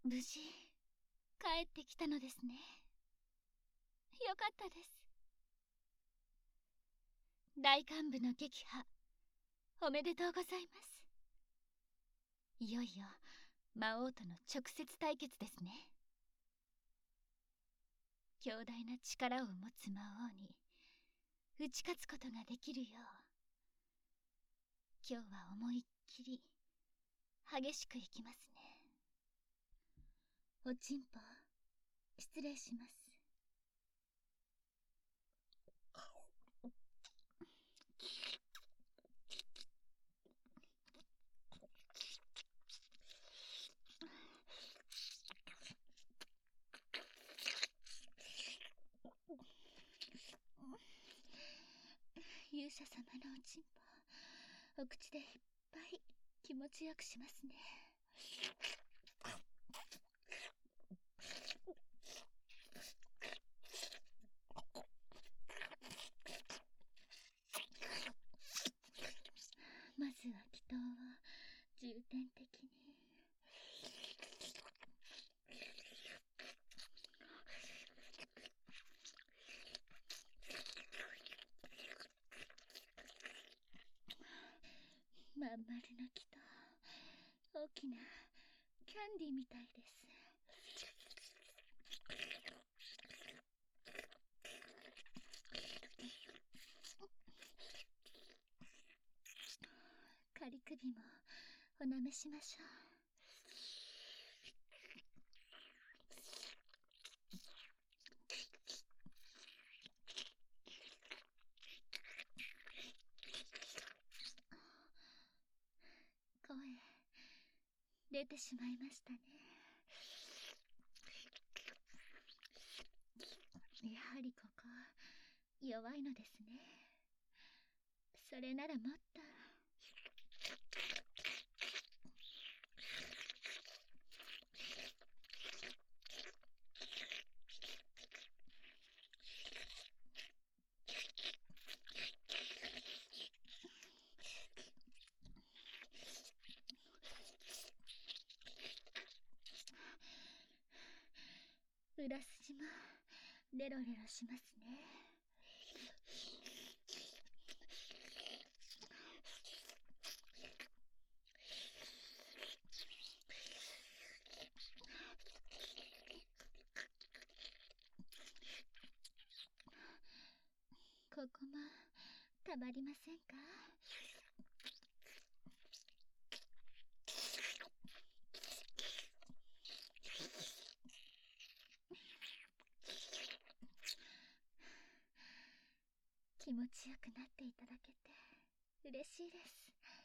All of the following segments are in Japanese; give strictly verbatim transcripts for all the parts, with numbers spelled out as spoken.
無事帰ってきたのですね。よかったです。大幹部の撃破、おめでとうございます。いよいよ魔王との直接対決ですね。強大な力を持つ魔王に打ち勝つことができるよう、今日は思いっきり激しくいきますね。おちんぽ、失礼します。勇者様のおちんぽ、お口でいっぱい気持ちよくしますね。まずは祈祷を重点的に。まん丸の木と大きなキャンディーみたいです。仮首もおなめしましょう。声出てしまいましたね。やはりここ弱いのですね。それならもっと。裏筋もレロレロしますね。ここもたまりませんか？気持ちよくなっていただけて嬉しいです。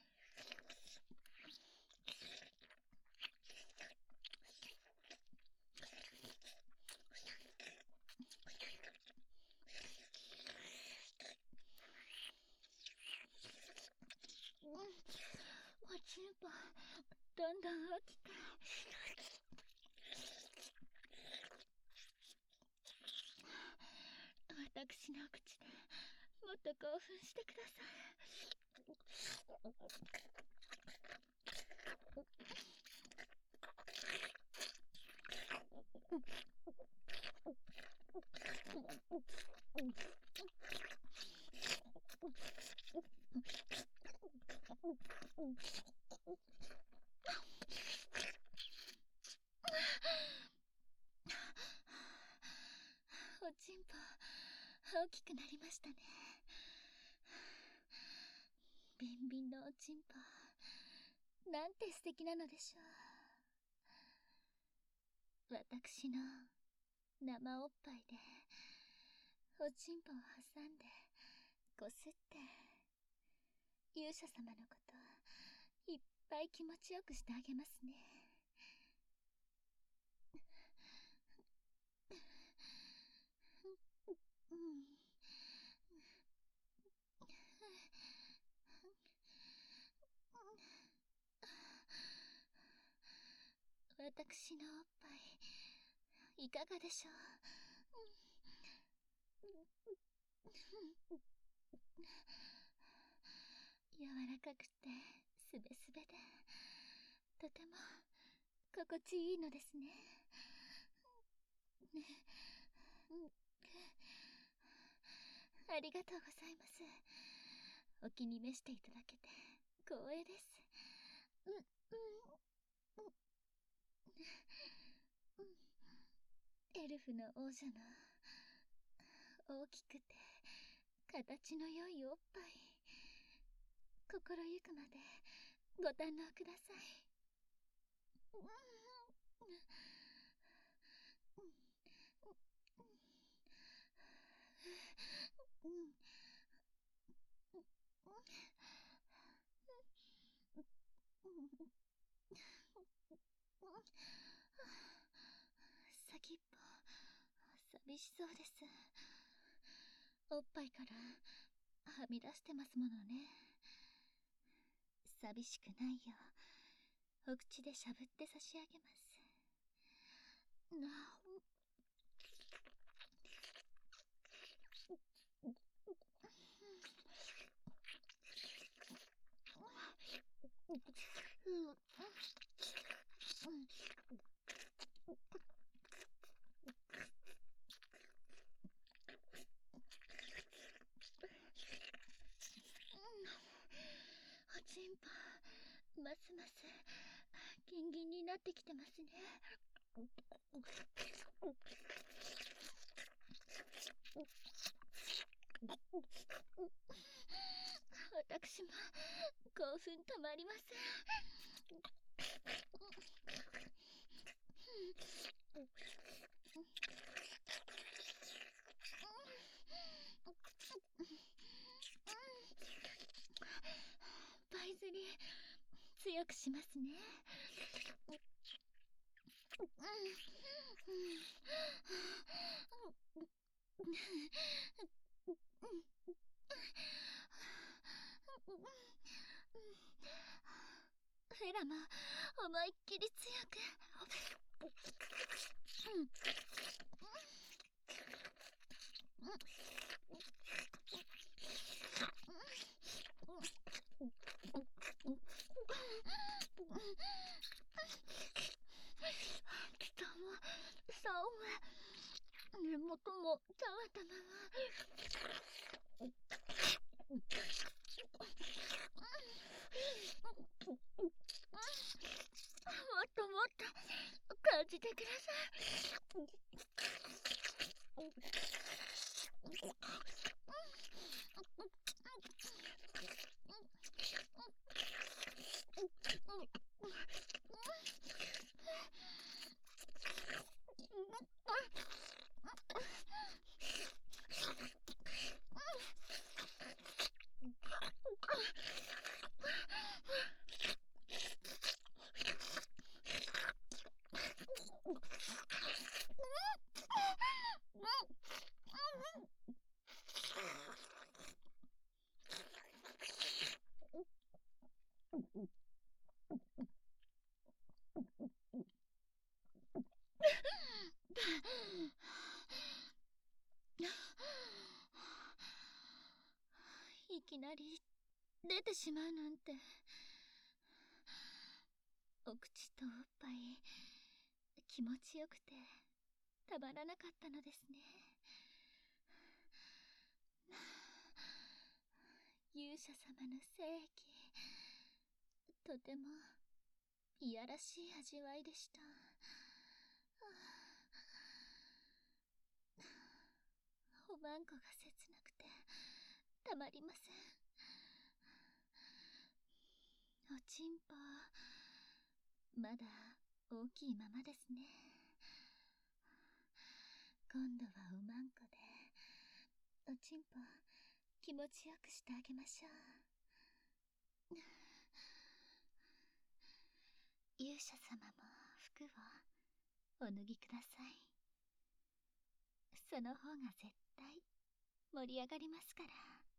うん、おちんぽどんどん大きく。私の口でもっと興奮してください。おちんぽ大きくなりましたね。ビンビンのおちんぽ、なんて素敵なのでしょう。私の生おっぱいでおちんぽを挟んでこすって勇者様のこといっぱい気持ちよくしてあげますね。うん、私のおっぱいいかがでしょう。柔らかくてすべすべでとても心地いいのですね。ありがとうございます。お気に召していただけて光栄です。うんうんうんエルフの王女の大きくて形の良いおっぱい、心ゆくまでご堪能ください。先っぽ寂しそうです。おっぱいからはみ出してますものね。寂しくないようお口でしゃぶって差し上げます。なおちんぽますますギンギンになってきてますね。私も興奮止まりません。パイズリー強くしますね。フェラも思いっきり強く。北もさんは根元もたわたまは。もっともっと感じてください。いきなり出てしまうなんて。お口とおっぱい気持ちよくてたまらなかったのですね。勇者様の精液、とてもいやらしい味わいでした。おまんこが切なくてたまりません。おちんぽまだ大きいままですね。今度はおまんこでおちんぽ気持ちよくしてあげましょう。勇者様も服をお脱ぎください。その方が絶対盛り上がりますから。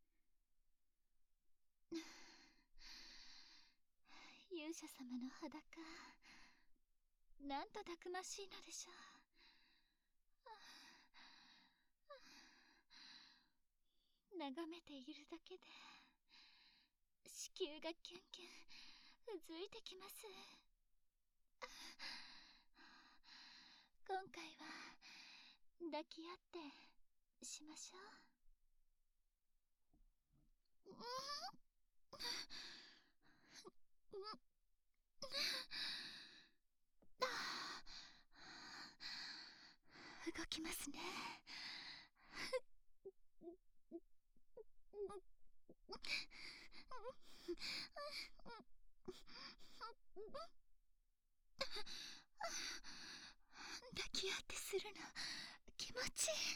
勇者様の裸、なんとたくましいのでしょう。眺めているだけで子宮がキュンキュンうずいてきます。 抱き合ってしましょう。動きますね。抱き合ってするの気持ちいい。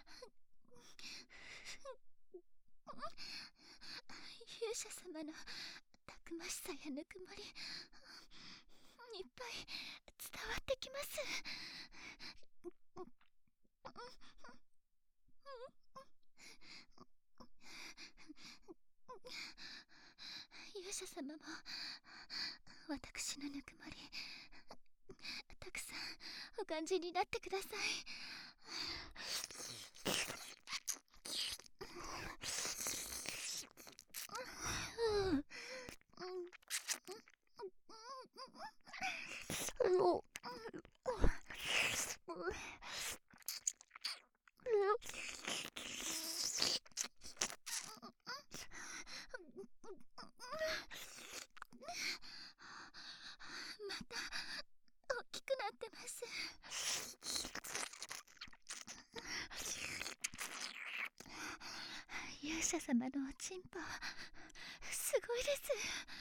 勇者様のたくましさやぬくもり、いっぱい伝わってきます。勇者様も私のぬくもりたくさんお感じになってください。また大きくなってます。勇者様のおちんぽすごいです。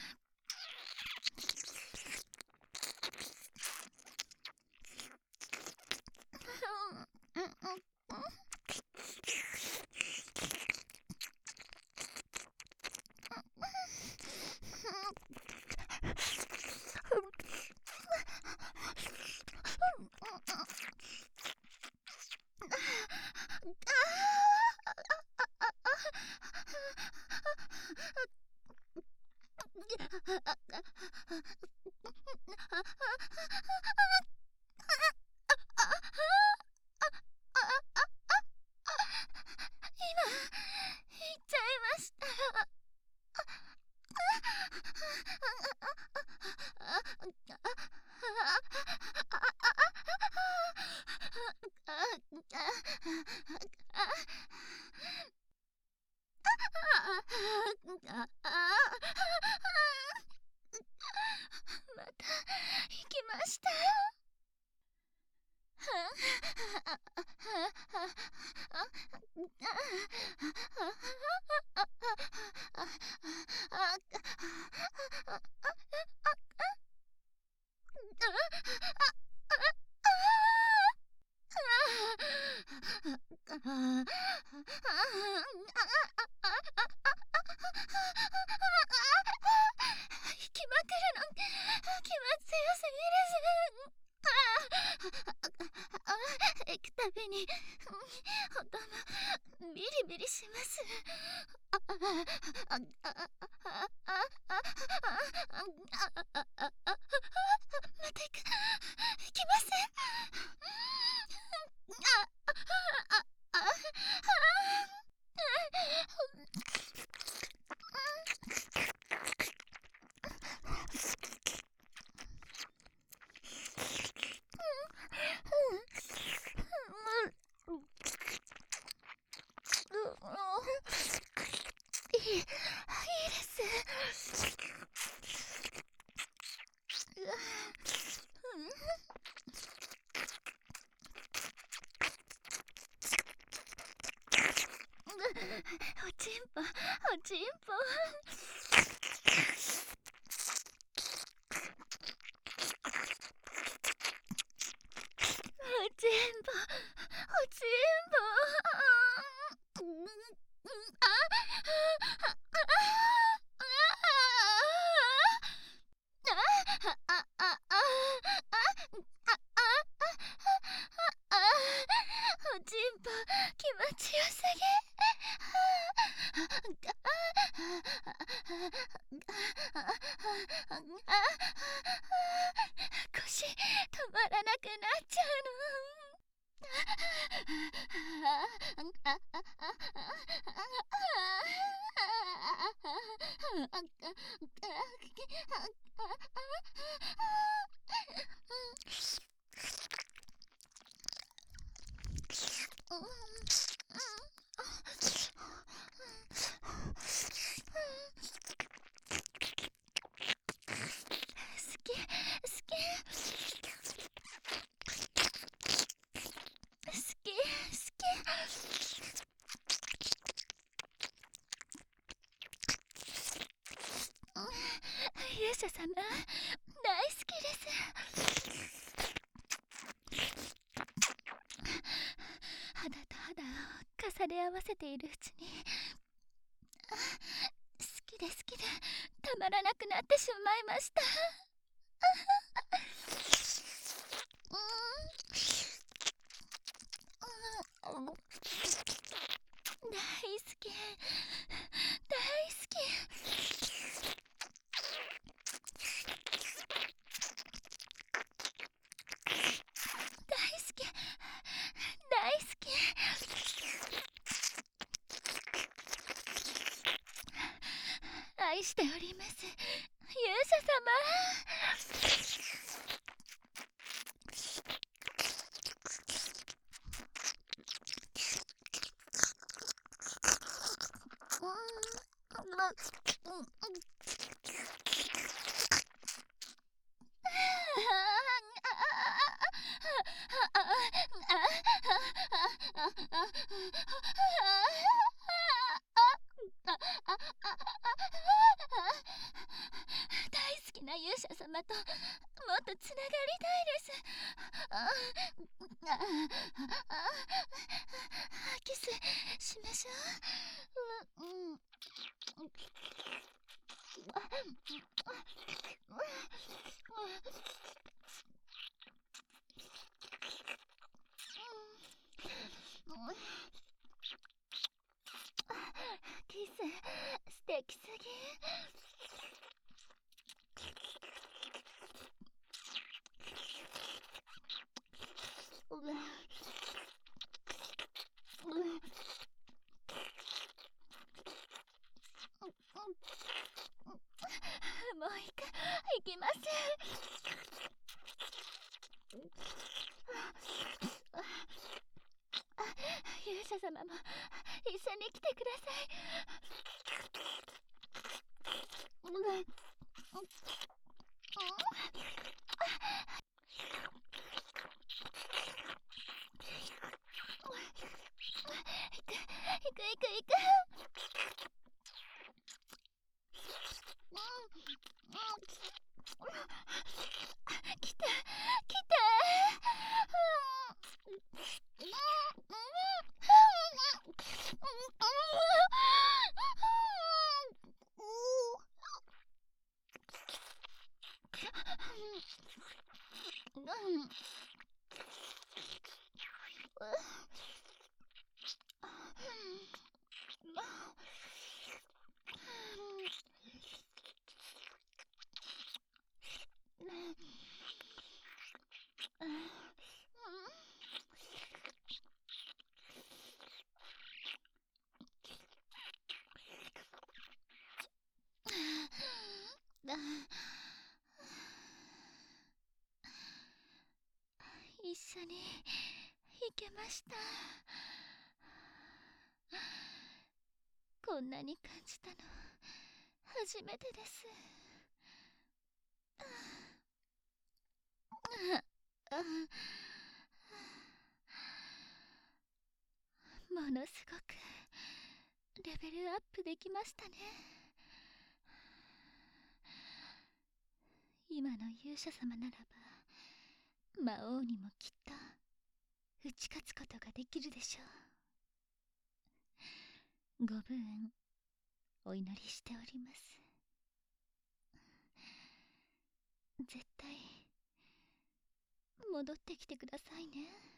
また行きました。引きまくるの気は強すぎです。行くたびにほんとビリビリします。また行く、行きません。いい、いいです。おちんぽ、おちんぽ。おちんぽ、おちんぽ。おちんぽ気持ちよすぎ。腰止まらなくなっちゃうの。 者様、大好きです。肌と肌を重ね合わせているうちに、好きで好きでたまらなくなってしまいました。うん、大好き、大好き。大好き、大好き。愛しております、勇者様。大好きな勇者様ともっとつながりたいです。あああキスしましょう。うんうん。キス素敵すぎ。もういかいけません。勇者様も一緒に来てください。行く行く行く。来て来て。一緒に行けました。こんなに感じたの初めてです。ものすごくレベルアップできましたね。今の勇者様ならば魔王にもきっと打ち勝つことができるでしょう。ご武運お祈りしております。絶対戻ってきてくださいね。